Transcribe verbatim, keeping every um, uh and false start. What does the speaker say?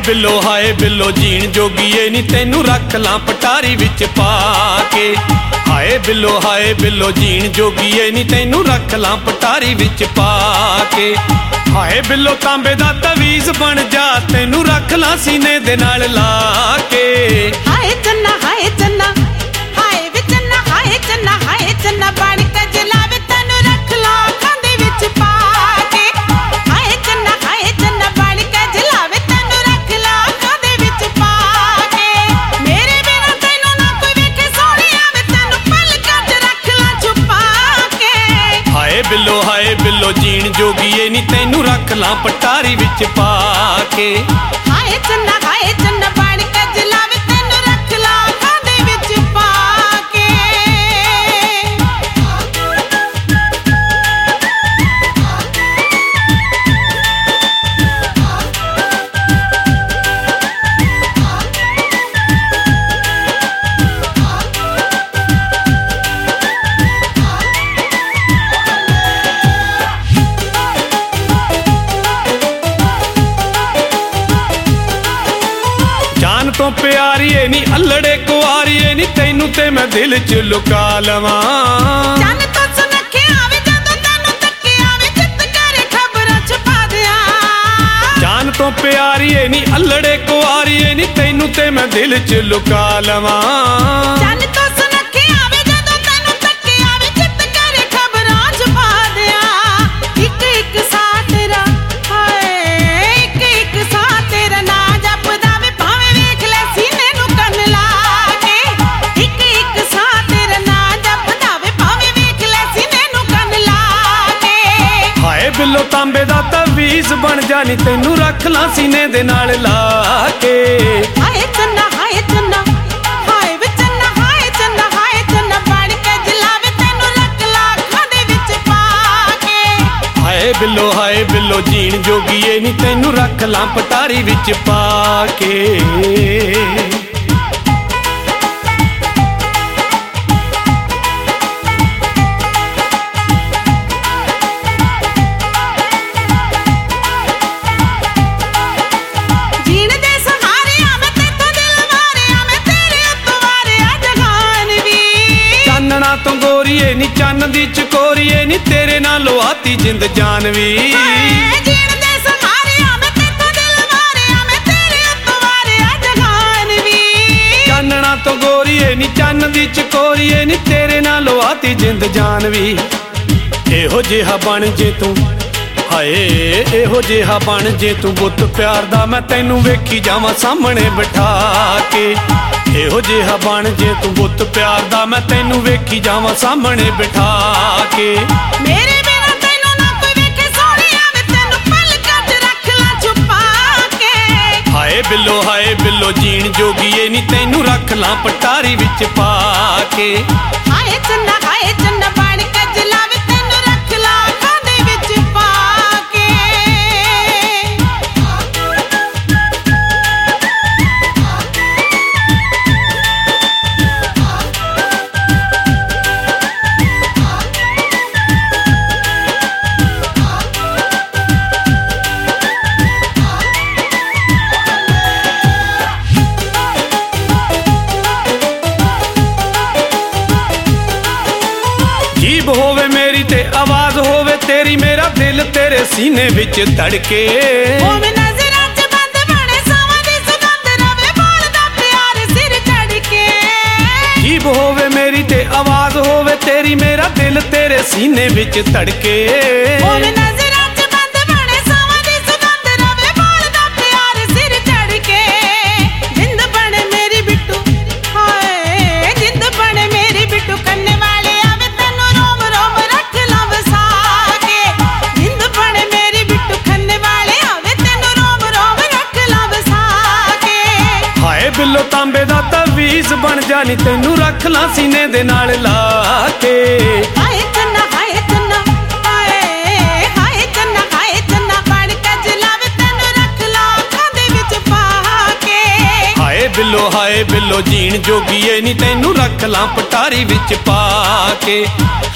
बिल्लो हाय बिल्लो जीण जोगीए नी तैनू रख लां पटारी विच पा के। हाय बिल्लो हाय बिल्लो जीण जोगीए नी तैनू रख लां पटारी विच पा के। हाय बिल्लो तांबे दा तवीज़ बन जा तैनू रख लां सीने दे नाल ला के। हाय चन्ना हाय चन्ना हाय वे चन्ना हाय चन्ना हाय चन्ना बन के जलावे तैनू रख लां अखां दे विच पा के। हाय चन्ना हाय चन्ना बन के जलावे तैनू रख लां अखां दे विच पा के। मेरे बिना तैनू ना कोई वेखे सोहणिया वे तैनू पलकां च रख लां छुपा के। हाय बिल्लो हाय बिल्लो जीण जोगीए नी तैनू रख लां पटारी विच पा के। हाय चन्ना हाय चन्ना बन के जलावे तैनू रख लां अखां दे विच पा के। जान तो प्यारीए नी अल्लड़े कुआरीए नी तैनू ते मैं दिल च लुका लवां। चन तो सुनखे आवे जदों तैनू तक्के आवे जित करे खबरां छुपा दियां। जान तो प्यारीए नी अल्लड़े कुआरीए नी तैनू ते मैं दिल च लुका लवां। चन तो सुनखे आवे जदों तैनू तक्के आवे जित करे खबरां छुपा दियां। इक इक सा तेरा हाय इक इक सा तेरा ना जपदा वे भावें वेख ले सीने नू कन ला के। इक इक सा तेरा ना जपदा वे भावें वेख ले सीने नू कन ला के। हाय बिल्लो तांबे दा तवीज़ बन जा नी तैनू रख लां सीने दे नाल ला के। हाय चन्ना हाय चन्ना हाय वे चन्ना हाय चन्ना हाय चन्ना बन के जलावे तैनू रख लां अखां दे विच पा के। हाय बिल्लो हाय बिल्लो जीण जोगीए नी तैनू रख लां पटारी विच पा के। जीण दे सहारे आ मैं तेथों दिल मारे आ मैं तेरे उत्तों वारे आ जहान वी। चानना तो गोरीए नी चन्न दी चकोरीए नी तेरे नालों आती जिंद जान वी। हाय जीण दे सहारे आ मैं तेथों दिल मारे आ मैं तेरे उत्तों वारे आ जहान वी। चानना तो गोरीए नी चन्न दी चकोरीए नी तेरे नालों आती जिंद जान वी। एहो जिहा बन जे तू हाय एहो जिहा बन जे तू बुत प्यार दा मैं तैनू वेखी जावां सामने बिठा के। एहो जिहा बन जे तू बुत प्यार दा मैं तैनू वेखी जावां सामने बिठा के। मेरे बिना तैनू ना कोई वेखे सोहणिया वे तैनू पलकां च रख लां छुपा के। हाय बिल्लो हाय बिल्लो जीण जोगीए नी तैनू रख लां पटारी विच पा के। हाय चन्ना हाय चन्ना बन के जलावे तैनू रख लां अखां दे विच पा के। जीभ होवे मेरी ते आवाज होवे तेरी मेरा दिल तेरे सीने विच धड़के। होवे नज़रां च बंद बने सावां दी सुगंध रवे बोलदा प्यार सिर चढ़ के। जीभ होवे मेरी ते आवाज होवे तेरी मेरा दिल तेरे सीने विच धड़के। होवे नज़रां च बंद बने सावां दी सुगंध रवे बोलदा प्यार सिर चढ़ के। जिंद बने मेरी बिट्टू हाय जिंद बने मेरी बिट्टू कन्ने वाले आवे तैनू रोम रोम रख लां वसा के। जिंद बने मेरी बिट्टू कन्ने वाले आवे तैनू रोम रोम रख लां वसा के। हाय बिल्लो तांबे दा तवीज़ बन जा नी तैनू रख लां सीने दे नाल ला के। हाय चन्ना हाय चन्ना हाय हाय चन्ना हाय चन्ना बन के जलावे तैनू रख लां अखां दे विच पा के। हाय बिल्लो हाय बिल्लो जीण जोगीए नी तैनू रख लां पटारी विच पा के।